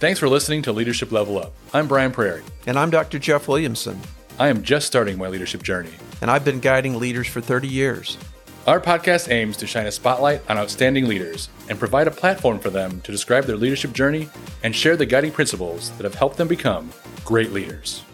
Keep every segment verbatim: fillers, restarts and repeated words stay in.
Thanks for listening to Leadership Level Up. I'm Brian Prairie. And I'm Doctor Jeff Williamson. I am just starting my leadership journey. And I've been guiding leaders for thirty years. Our podcast aims to shine a spotlight on outstanding leaders and provide a platform for them to describe their leadership journey and share the guiding principles that have helped them become great leaders.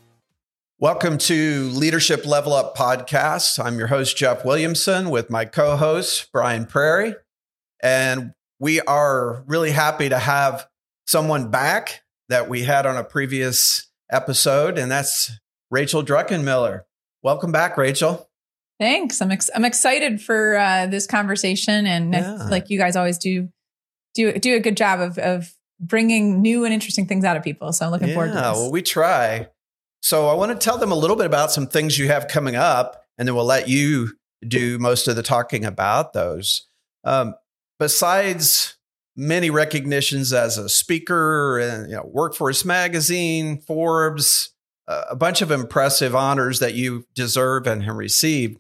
Welcome to Leadership Level Up Podcast. I'm your host, Jeff Williamson, with my co-host, Brian Prairie. And we are really happy to have someone back that we had on a previous episode, and that's Rachel Druckenmiller. Welcome back, Rachel. Thanks. I'm ex- I'm excited for uh, this conversation, and Yeah. like you guys always do, do do a good job of of bringing new and interesting things out of people. So I'm looking yeah, forward to this. Well, we try. So I want to tell them a little bit about some things you have coming up, and then we'll let you do most of the talking about those. Um, besides many recognitions as a speaker, and you know, Workforce Magazine, Forbes, uh, a bunch of impressive honors that you deserve and have received.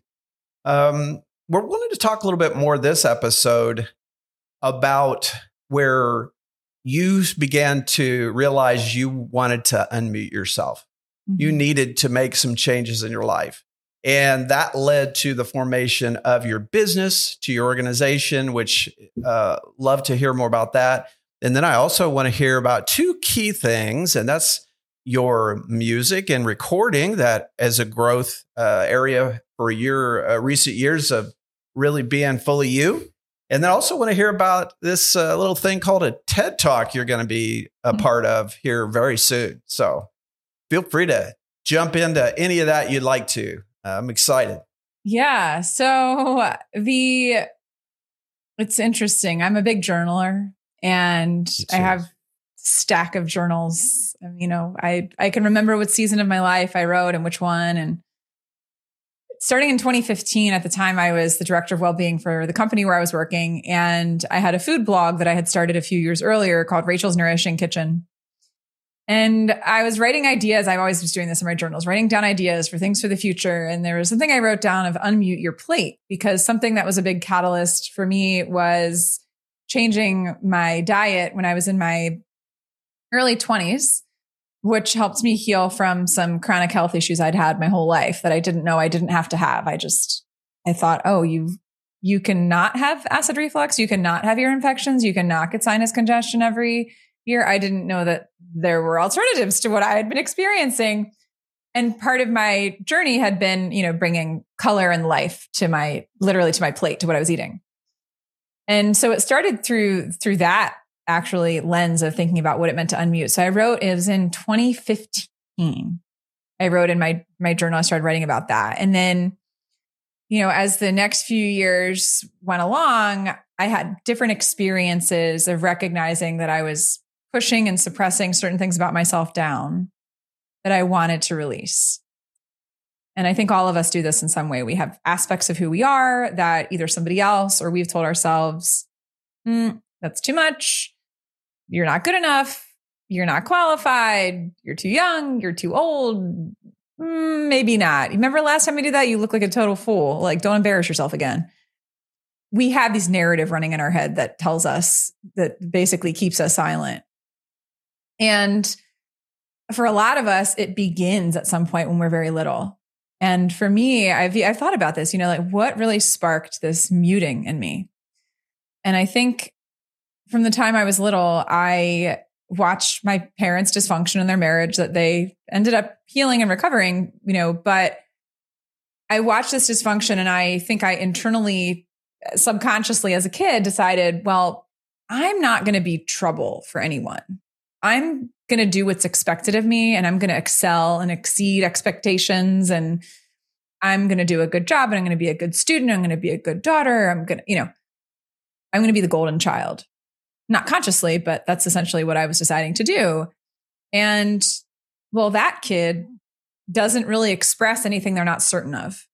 Um, we're wanting to talk a little bit more this episode about where you began to realize you wanted to unmute yourself. Mm-hmm. You needed to make some changes in your life. And that led to the formation of your business, to your organization, which uh, love to hear more about that. And then I also want to hear about two key things, and that's your music and recording, that as a growth uh, area for your uh, recent years of really being fully you. And then I also want to hear about this uh, little thing called a TED Talk you're going to be a part of here very soon. So feel free to jump into any of that you'd like to. Uh, I'm excited. Yeah. So the it's interesting. I'm a big journaler, and I have a stack of journals. You know, I I can remember what season of my life I wrote and which one. And starting in twenty fifteen, at the time, I was the director of well-being for the company where I was working, and I had a food blog that I had started a few years earlier called Rachel's Nourishing Kitchen. And I was writing ideas. I always was doing this in my journals, writing down ideas for things for the future. And there was something I wrote down of unmute your plate, because something that was a big catalyst for me was changing my diet when I was in my early twenties, which helped me heal from some chronic health issues I'd had my whole life that I didn't know I didn't have to have. I just, I thought, oh, you, you cannot have acid reflux. You cannot have ear infections. You cannot get sinus congestion every year. I didn't know that there were alternatives to what I had been experiencing. And part of my journey had been, you know, bringing color and life to my, literally to my plate, to what I was eating. And so it started through, through that actually lens of thinking about what it meant to unmute. So I wrote, it was in twenty fifteen. I wrote in my, my journal, I started writing about that. And then, you know, as the next few years went along, I had different experiences of recognizing that I was pushing and suppressing certain things about myself down that I wanted to release. And I think all of us do this in some way. We have aspects of who we are that either somebody else or we've told ourselves, mm, that's too much. You're not good enough. You're not qualified. You're too young. You're too old. Mm, maybe not. Remember last time we did that? You look like a total fool. Like, don't embarrass yourself again. We have this narrative running in our head that tells us, that basically keeps us silent. And for a lot of us, it begins at some point when we're very little. And for me, I've, I've thought about this, you know, like what really sparked this muting in me? And I think from the time I was little, I watched my parents' dysfunction in their marriage that they ended up healing and recovering, you know, but I watched this dysfunction, and I think I internally, subconsciously as a kid decided, well, I'm not going to be trouble for anyone. I'm going to do what's expected of me, and I'm going to excel and exceed expectations, and I'm going to do a good job, and I'm going to be a good student. I'm going to be a good daughter. I'm going to, you know, I'm going to be the golden child, not consciously, but that's essentially what I was deciding to do. And well, that kid doesn't really express anything they're not certain of.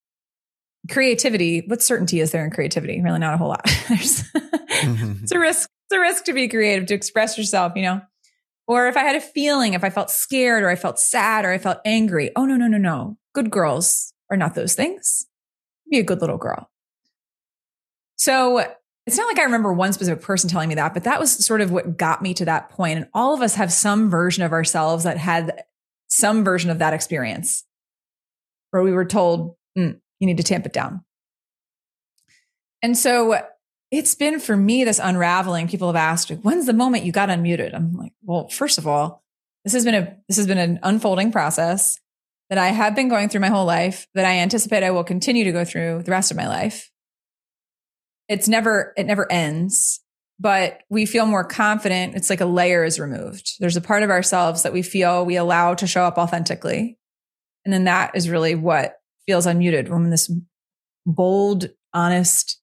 Creativity, what certainty is there in creativity? Really not a whole lot. There's, mm-hmm. It's a risk. It's a risk to be creative, to express yourself, you know? Or if I had a feeling, if I felt scared or I felt sad or I felt angry, oh, no, no, no, no. Good girls are not those things. Be a good little girl. So it's not like I remember one specific person telling me that, but that was sort of what got me to that point. And all of us have some version of ourselves that had some version of that experience where we were told, mm, you need to tamp it down. And so it's been for me, this unraveling. People have asked, when's the moment you got unmuted? I'm like, well, first of all, this has been a, this has been an unfolding process that I have been going through my whole life, that I anticipate I will continue to go through the rest of my life. It's never, it never ends, but we feel more confident. It's like a layer is removed. There's a part of ourselves that we feel we allow to show up authentically. And then that is really what feels unmuted when this bold, honest,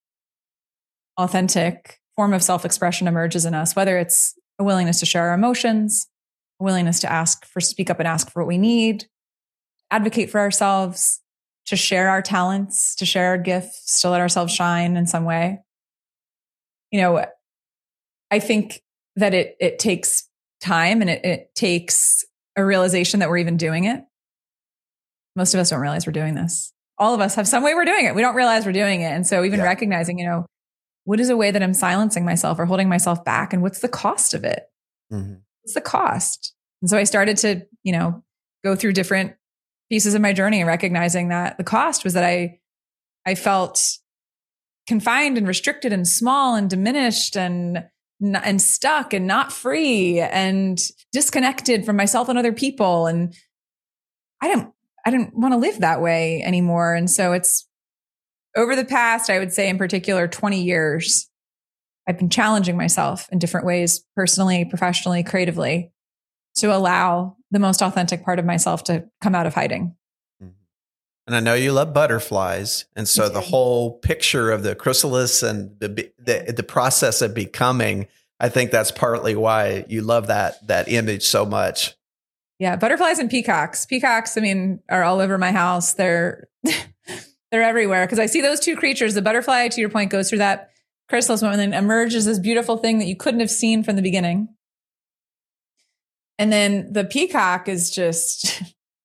authentic form of self-expression emerges in us, whether it's a willingness to share our emotions, a willingness to ask for, speak up and ask for what we need, advocate for ourselves, to share our talents, to share our gifts, to let ourselves shine in some way. You know, I think that it it takes time and it, it takes a realization that we're even doing it. Most of us don't realize we're doing this. All of us have some way we're doing it. We don't realize we're doing it. And so even yeah. recognizing, you know, what is a way that I'm silencing myself or holding myself back? And what's the cost of it? Mm-hmm. What's the cost? And so I started to, you know, go through different pieces of my journey and recognizing that the cost was that I, I felt confined and restricted and small and diminished and, and stuck and not free and disconnected from myself and other people. And I didn't, I didn't want to live that way anymore. And so it's over the past, I would say in particular, twenty years, I've been challenging myself in different ways, personally, professionally, creatively, to allow the most authentic part of myself to come out of hiding. And I know you love butterflies. And so the whole picture of the chrysalis and the, the the process of becoming, I think that's partly why you love that that image so much. Yeah, butterflies and peacocks. Peacocks, I mean, are all over my house. They're they're everywhere because I see those two creatures. The butterfly, to your point, goes through that chrysalis moment and then emerges this beautiful thing that you couldn't have seen from the beginning. And then the peacock is just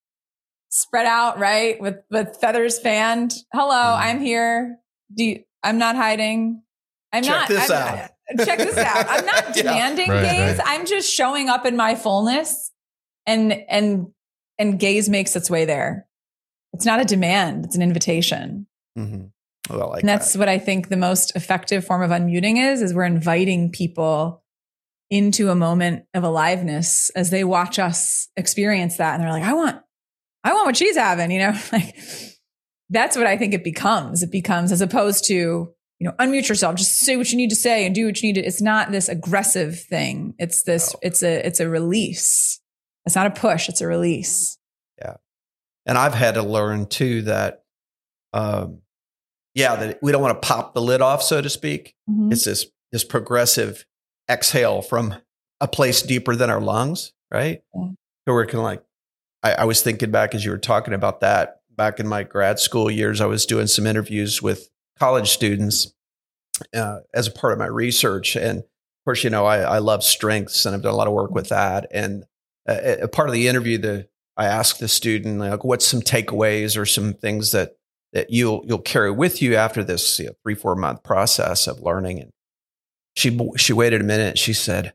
spread out, right? With, with feathers fanned. Hello, mm. I'm here. Do you, I'm not hiding. I'm check not. This I'm, out. Check this out. I'm not demanding yeah. right, gaze. Right. I'm just showing up in my fullness, and and and gaze makes its way there. It's not a demand. It's an invitation. Mm-hmm. Well, I like and that's that. what I think the most effective form of unmuting is. Is we're inviting people into a moment of aliveness as they watch us experience that, and they're like, "I want." I want what she's having, you know, like that's what I think it becomes. It becomes as opposed to, you know, unmute yourself, just say what you need to say and do what you need to. It's not this aggressive thing. It's this, no. it's a, it's a release. It's not a push. It's a release. Yeah. And I've had to learn too that, um, yeah, that we don't want to pop the lid off, so to speak. Mm-hmm. It's this, this progressive exhale from a place deeper than our lungs, right? Yeah. So we're kind of like, I, I was thinking back as you were talking about that, back in my grad school years, I was doing some interviews with college students uh, as a part of my research. And of course, you know, I, I love strengths and I've done a lot of work with that. And a, a part of the interview, the I asked the student, like, what's some takeaways or some things that that you'll you'll carry with you after this you know, three, four month process of learning. And she she waited a minute and she said,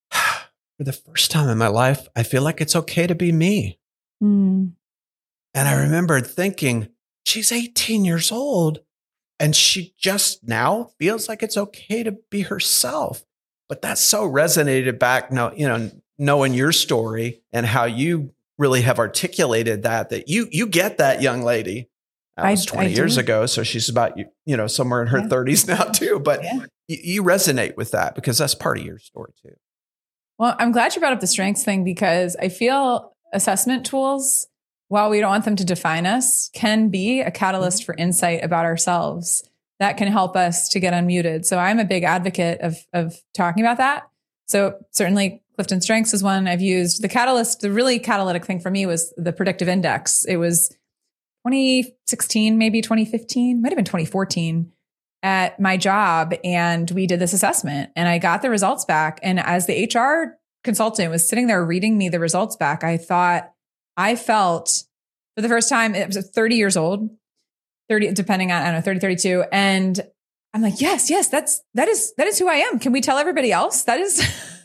for the first time in my life, I feel like it's okay to be me. Mm. And I remembered thinking, she's eighteen years old and she just now feels like it's okay to be herself. But that so resonated back, now, you know, knowing your story and how you really have articulated that, that you, you get that young lady. That was twenty I years do. ago. So she's about, you you know, somewhere in her yeah. thirties now too. But yeah. you, you resonate with that because that's part of your story too. Well, I'm glad you brought up the strengths thing because I feel assessment tools, while we don't want them to define us, can be a catalyst for insight about ourselves that can help us to get unmuted. So I'm a big advocate of, of talking about that. So certainly Clifton Strengths is one I've used. The catalyst, the really catalytic thing for me was the predictive index. It was twenty sixteen, maybe twenty fifteen, might've been twenty fourteen at my job. And we did this assessment and I got the results back. And as the H R consultant was sitting there reading me the results back, I thought, I felt for the first time, it was thirty years old, thirty, depending on, I don't know, thirty, thirty-two. And I'm like, yes, yes, that's, that is, that is who I am. Can we tell everybody else? That is,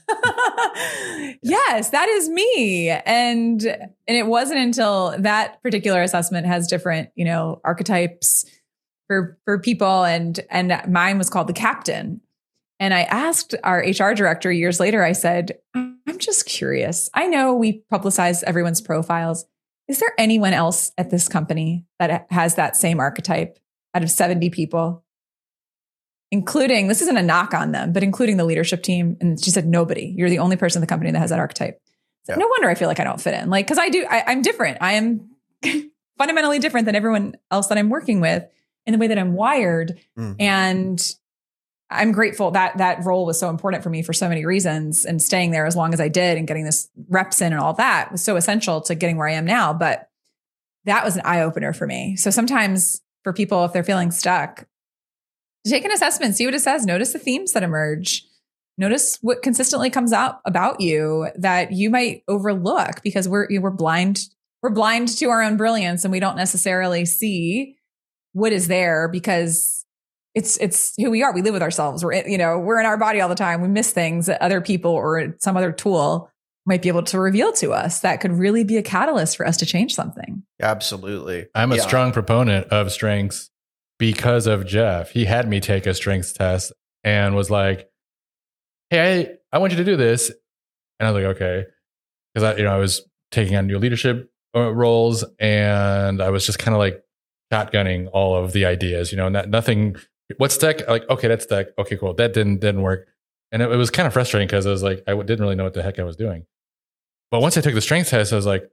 yes, that is me. And, and it wasn't until that particular assessment has different, you know, archetypes for, for people. And, and mine was called the captain. And I asked our H R director years later, I said, I'm just curious. I know we publicize everyone's profiles. Is there anyone else at this company that has that same archetype out of seventy people? Including, this isn't a knock on them, but including the leadership team. And she said, nobody. You're the only person in the company that has that archetype. So yeah. No wonder I feel like I don't fit in. Like, cause I do, I, I'm different. I am fundamentally different than everyone else that I'm working with in the way that I'm wired. Mm. And I'm grateful that that role was so important for me for so many reasons, and staying there as long as I did and getting this reps in and all that was so essential to getting where I am now. But that was an eye opener for me. So sometimes for people, if they're feeling stuck, take an assessment, see what it says, notice the themes that emerge, notice what consistently comes up about you that you might overlook because we're, we're blind, we're blind to our own brilliance, and we don't necessarily see what is there because it's, it's who we are. We live with ourselves. We're, you know, we're in our body all the time. We miss things that other people or some other tool might be able to reveal to us that could really be a catalyst for us to change something. Absolutely. I'm a yeah. strong proponent of strengths because of Jeff. He had me take a strengths test and was like, hey, I, I want you to do this. And I was like, okay. Because I, you know, I was taking on new leadership uh, roles, and I was just kind of like shotgunning all of the ideas, you know, not, nothing, what's tech? Like, okay, that's tech. Okay, cool. That didn't, didn't work. And it, it was kind of frustrating because I was like, I didn't really know what the heck I was doing. But once I took the strengths test, I was like,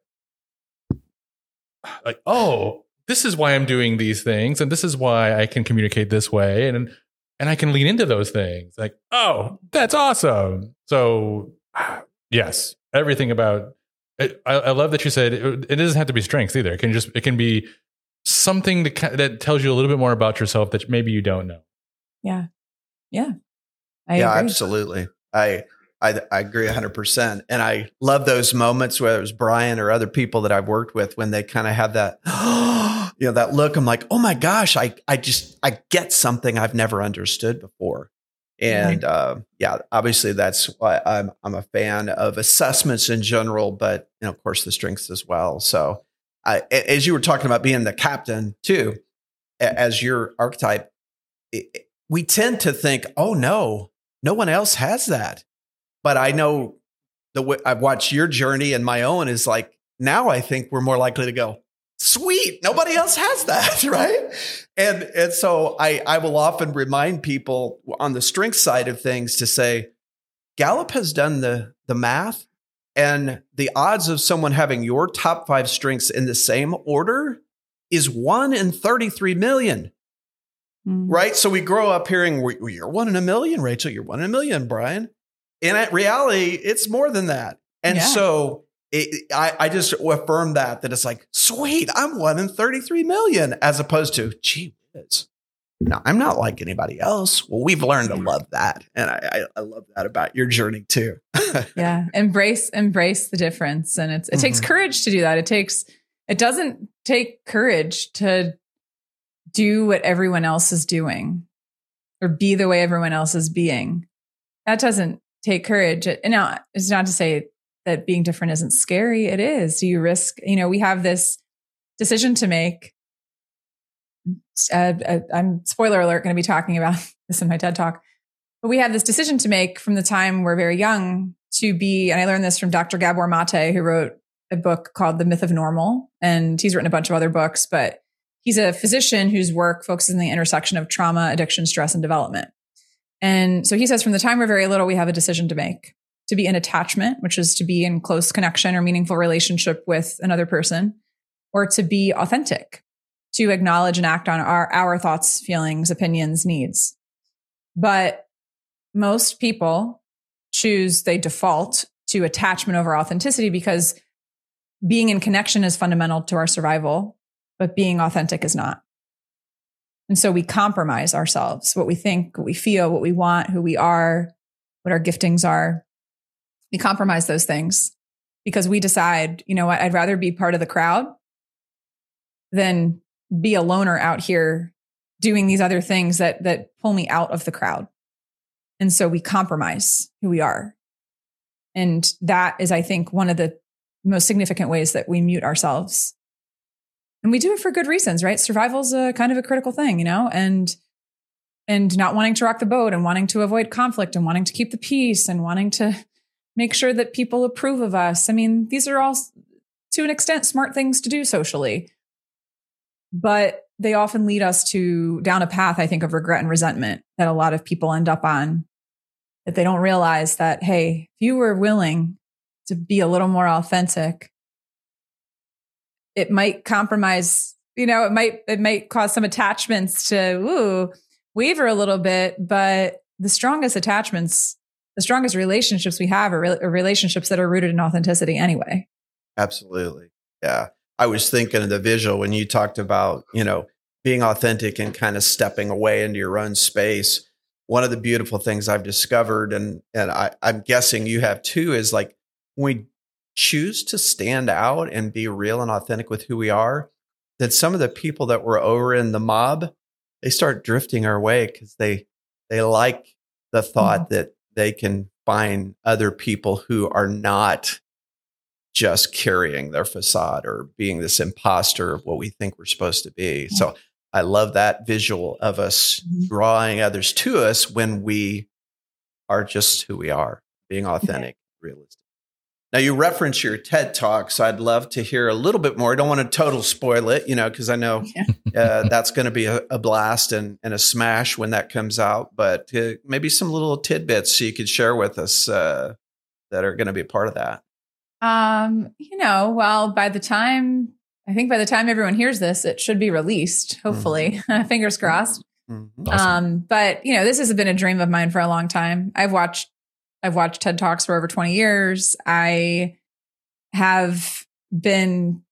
like, oh, this is why I'm doing these things, and this is why I can communicate this way, and and I can lean into those things. Like, oh, that's awesome. So, yes, everything about it. I, I love that you said it, it doesn't have to be strengths either. It can just it can be something that that tells you a little bit more about yourself that maybe you don't know. Yeah, yeah, I yeah, agree. absolutely. I. I, I agree one hundred percent. And I love those moments, whether it was Brian or other people that I've worked with, when they kind of have that, you know, that look. I'm like, oh my gosh, I, I just, I get something I've never understood before. And uh, yeah, obviously that's why I'm, I'm a fan of assessments in general, but you know, of course the strengths as well. So I, as you were talking about being the captain too, as your archetype, it, we tend to think, oh no, no one else has that. But I know the way I've watched your journey and my own is like, now I think we're more likely to go, sweet, nobody else has that, right? And and so I, I will often remind people on the strength side of things to say, Gallup has done the, the math, and the odds of someone having your top five strengths in the same order is one in thirty-three million. Mm. Right? So we grow up hearing, well, you're one in a million, Rachel, you're one in a million, Brian. In reality, it's more than that. And yeah. so it, I, I just affirm that, that it's like, sweet, I'm one in thirty-three million, as opposed to, gee whiz, no, I'm not like anybody else. Well, we've learned to love that. And I, I, I love that about your journey too. yeah. Embrace, embrace the difference. And it's, it mm-hmm. takes courage to do that. It takes, it doesn't take courage to do what everyone else is doing or be the way everyone else is being. That doesn't take courage. And now it's not to say that being different isn't scary. It is. Do you risk, you know, we have this decision to make. Uh, I'm spoiler alert, going to be talking about this in my TED talk, but we have this decision to make from the time we're very young to be, and I learned this from Doctor Gabor Mate, who wrote a book called The Myth of Normal. And he's written a bunch of other books, but he's a physician whose work focuses on the intersection of trauma, addiction, stress, and development. And so he says, from the time we're very little, we have a decision to make: to be in attachment, which is to be in close connection or meaningful relationship with another person, or to be authentic, to acknowledge and act on our, our thoughts, feelings, opinions, needs. But most people choose, they default to attachment over authenticity because being in connection is fundamental to our survival, but being authentic is not. And so we compromise ourselves, what we think, what we feel, what we want, who we are, what our giftings are. We compromise those things because we decide, you know what, I'd rather be part of the crowd than be a loner out here doing these other things that that pull me out of the crowd. And so we compromise who we are. And that is, I think, one of the most significant ways that we mute ourselves. And we do it for good reasons, right? Survival's a kind of a critical thing, you know, and and not wanting to rock the boat and wanting to avoid conflict and wanting to keep the peace and wanting to make sure that people approve of us. I mean, these are all, to an extent, smart things to do socially. But they often lead us to down a path, I think, of regret and resentment that a lot of people end up on, that they don't realize that, hey, if you were willing to be a little more authentic, it might compromise, you know, it might, it might cause some attachments to, ooh, waver a little bit, but the strongest attachments, the strongest relationships we have are, re- are relationships that are rooted in authenticity anyway. Absolutely. Yeah. I was thinking of the visual when you talked about, you know, being authentic and kind of stepping away into your own space. One of the beautiful things I've discovered, and, and I, I'm guessing you have too, is like when we choose to stand out and be real and authentic with who we are, that some of the people that were over in the mob, they start drifting our way because they, they like the thought mm-hmm. that they can find other people who are not just carrying their facade or being this imposter of what we think we're supposed to be. Mm-hmm. So I love that visual of us mm-hmm. drawing others to us when we are just who we are, being authentic, mm-hmm. realistic. Now, you reference your TED Talk, so I'd love to hear a little bit more. I don't want to total spoil it, you know, because I know yeah. uh, that's going to be a, a blast and, and a smash when that comes out. But uh, maybe some little tidbits so you could share with us uh, that are going to be a part of that. Um, you know, well, by the time, I think by the time everyone hears this, it should be released, hopefully. Mm-hmm. Fingers crossed. Mm-hmm. Awesome. Um, but, you know, this has been a dream of mine for a long time. I've watched I've watched TED Talks for over twenty years. I have been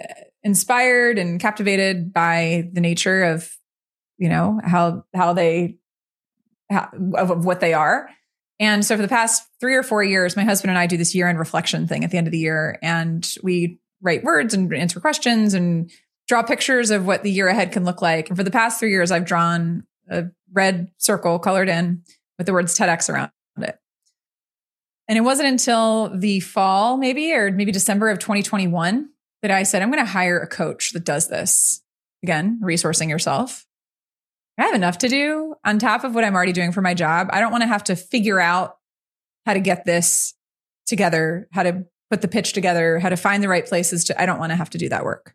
inspired and captivated by the nature of, you know, how, how they, how, of, of what they are. And so for the past three or four years, my husband and I do this year-end reflection thing at the end of the year. And we write words and answer questions and draw pictures of what the year ahead can look like. And for the past three years, I've drawn a red circle colored in with the words TEDx around it. And it wasn't until the fall, maybe, or maybe December of twenty twenty-one that I said, I'm going to hire a coach that does this. Again, resourcing yourself. I have enough to do on top of what I'm already doing for my job. I don't want to have to figure out how to get this together, how to put the pitch together, how to find the right places to, I don't want to have to do that work.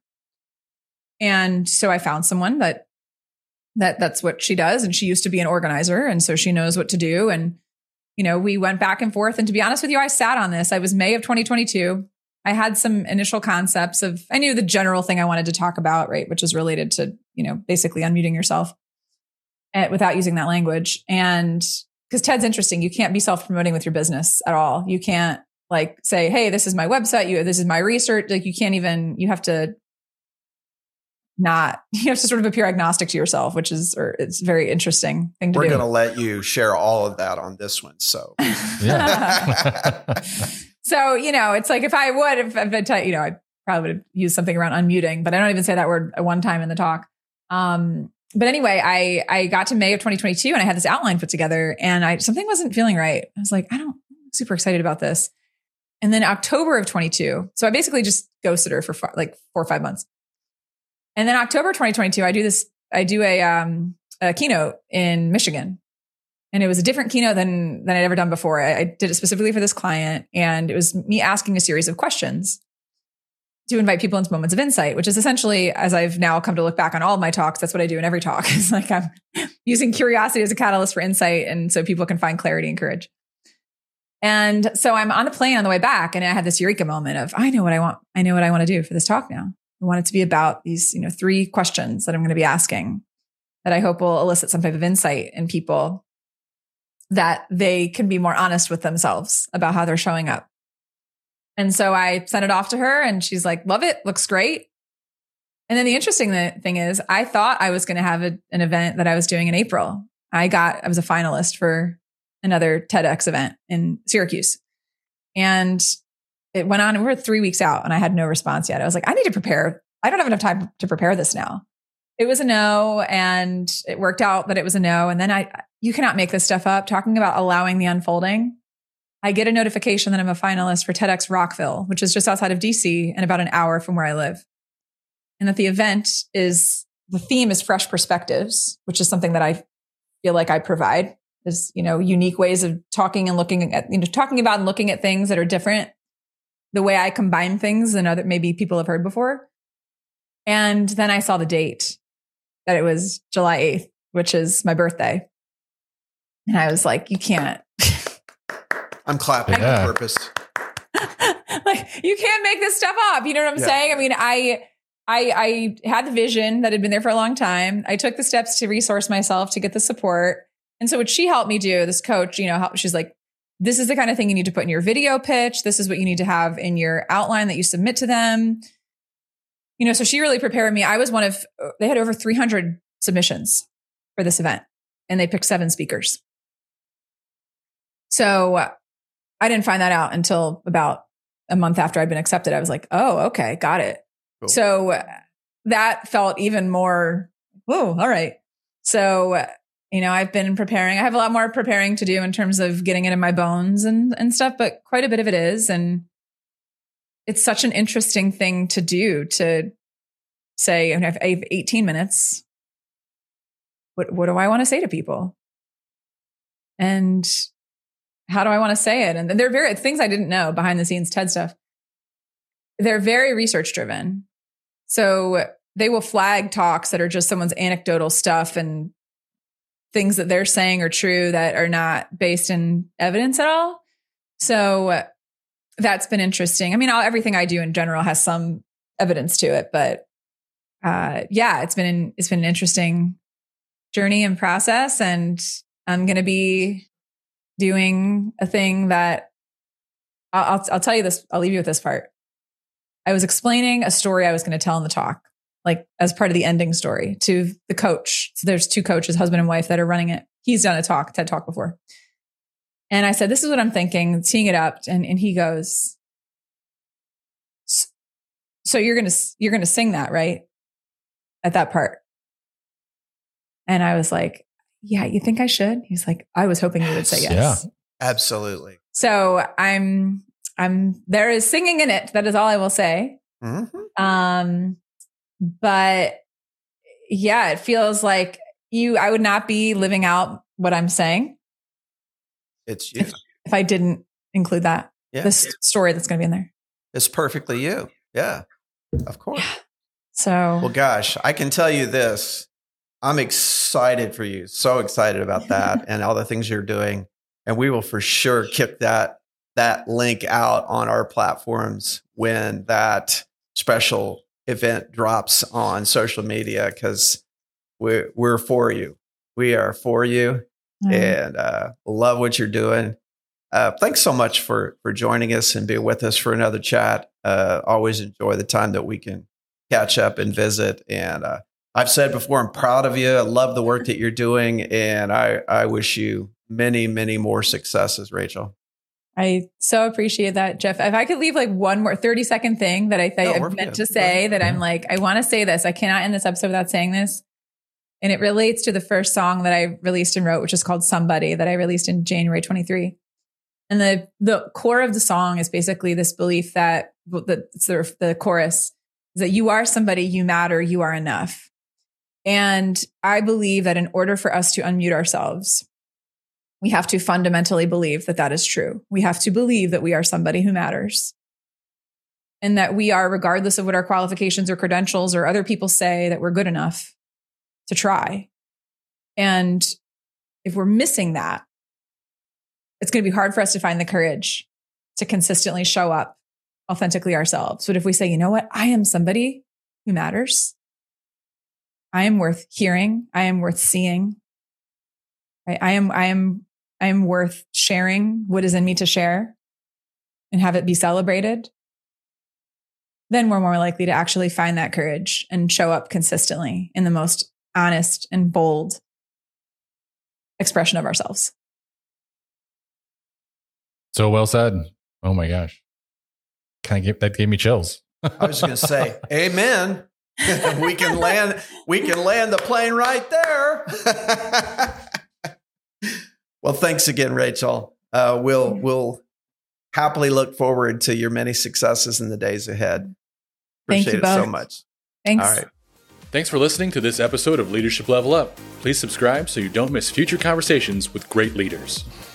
And so I found someone that, that that's what she does. And she used to be an organizer. And so she knows what to do. And you know, we went back and forth. And to be honest with you, I sat on this. I was May of twenty twenty-two. I had some initial concepts of, I knew the general thing I wanted to talk about, right? Which is related to, you know, basically unmuting yourself and, without using that language. And because TED's interesting, you can't be self-promoting with your business at all. You can't like say, hey, this is my website. You, this is my research. Like you can't even, you have to not, you have to sort of appear agnostic to yourself, which is, or it's a very interesting thing to We're do. We're going to let you share all of that on this one. So, yeah. So, you know, it's like if I would, if, if I tell you, you know, I probably would have used something around unmuting, but I don't even say that word one time in the talk. Um, but anyway, I, I got to May of twenty twenty-two and I had this outline put together and I, something wasn't feeling right. I was like, I don't, I'm super excited about this. And then October of twenty-two. So I basically just ghosted her for far, like four or five months. And then October twenty twenty-two, I do this, I do a, um, a keynote in Michigan. And it was a different keynote than, than I'd ever done before. I, I did it specifically for this client. And it was me asking a series of questions to invite people into moments of insight, which is essentially, as I've now come to look back on all of my talks, that's what I do in every talk. It's like I'm using curiosity as a catalyst for insight. And so people can find clarity and courage. And so I'm on the plane on the way back and I had this eureka moment of, I know what I want. I know what I want to do for this talk now. I want it to be about these, you know, three questions that I'm going to be asking that I hope will elicit some type of insight in people that they can be more honest with themselves about how they're showing up. And so I sent it off to her and she's like, love it. Looks great. And then the interesting thing is I thought I was going to have a, an event that I was doing in April. I got, I was a finalist for another TEDx event in Syracuse. And it went on, we were three weeks out and I had no response yet. I was like, I need to prepare. I don't have enough time to prepare this now. it was a no, and it worked out that it was a no. And then I, you cannot make this stuff up. Talking about allowing the unfolding. I get a notification that I'm a finalist for TEDx Rockville, which is just outside of D C and about an hour from where I live. And that the event is, the theme is fresh perspectives, which is something that I feel like I provide, is, you know, unique ways of talking and looking at, you know, talking about and looking at things that are different, the way I combine things than other, maybe people have heard before. And then I saw the date, that it was July eighth, which is my birthday. And I was like, you can't. I'm clapping yeah. on purpose. Like, you can't make this stuff up. You know what I'm yeah. saying? I mean, I, I, I had the vision that had been there for a long time. I took the steps to resource myself to get the support. And so what she helped me do, this coach, you know, help, she's like, this is the kind of thing you need to put in your video pitch. This is what you need to have in your outline that you submit to them. You know, so she really prepared me. I was one of, they had over three hundred submissions for this event, and they picked seven speakers. So I didn't find that out until about a month after I'd been accepted. I was like, oh, okay, got it. Cool. So that felt even more, whoa, all right. So, you know, I've been preparing. I have a lot more preparing to do in terms of getting it in my bones and, and stuff, but quite a bit of it is. And it's such an interesting thing to do, to say, I have eighteen minutes. What, what do I want to say to people? And how do I want to say it? And they're very, things I didn't know behind the scenes TED stuff. They're very research driven. So they will flag talks that are just someone's anecdotal stuff and things that they're saying are true that are not based in evidence at all. So that's been interesting. I mean, all, everything I do in general has some evidence to it, but uh, yeah, it's been an, it's been an interesting journey and process. And I'm going to be doing a thing that I'll, I'll, I'll tell you this. I'll leave you with this part. I was explaining a story I was going to tell in the talk, like as part of the ending story, to the coach. So there's two coaches, husband and wife, that are running it. He's done a talk, TED Talk before. And I said, this is what I'm thinking, teeing it up. And, and he goes, so you're going to, you're going to sing that, right? At that part. And I was like, yeah, you think I should? He's like, I was hoping you would say yes. Yeah, absolutely. So I'm, I'm, there is singing in it. That is all I will say. Mm-hmm. Um, but yeah, it feels like you, I would not be living out what I'm saying. It's you. If, if I didn't include that, yeah. this story that's going to be in there. It's perfectly you. Yeah, of course. Yeah. So, well, gosh, I can tell you this. I'm excited for you. So excited about that and all the things you're doing. And we will for sure kick that, that link out on our platforms when that special event drops on social media, because we're, we're for you. We are for you. Mm. And uh, love what you're doing. Uh, thanks so much for for joining us and being with us for another chat. Uh, always enjoy the time that we can catch up and visit. And uh, I've said before, I'm proud of you. I love the work that you're doing. And I, I wish you many, many more successes, Rachel. I so appreciate that, Jeff. If I could leave like one more thirty second thing that I think no, I meant good. to say, that I'm like, I want to say this. I cannot end this episode without saying this. And it relates to the first song that I released and wrote, which is called Somebody, that I released in January twenty-three. And the, the core of the song is basically this belief that the, the, the chorus is that you are somebody, you matter, you are enough. And I believe that in order for us to unmute ourselves, we have to fundamentally believe that that is true. We have to believe that we are somebody who matters. And that we are, regardless of what our qualifications or credentials or other people say, that we're good enough to try. And if we're missing that, it's going to be hard for us to find the courage to consistently show up authentically ourselves. But if we say, you know what, I am somebody who matters. I am worth hearing. I am worth seeing. Right? I am, I am, I am worth sharing what is in me to share and have it be celebrated. Then we're more likely to actually find that courage and show up consistently in the most honest and bold expression of ourselves. So well said. Oh my gosh. Kind of gave, that gave me chills. I was going to say, amen. we can land. We can land the plane right there. Well, thanks again, Rachel. Uh, we'll we'll happily look forward to your many successes in the days ahead. Thank Appreciate you it both. so much. Thanks. All right. Thanks for listening to this episode of Leadership Level Up. Please subscribe so you don't miss future conversations with great leaders.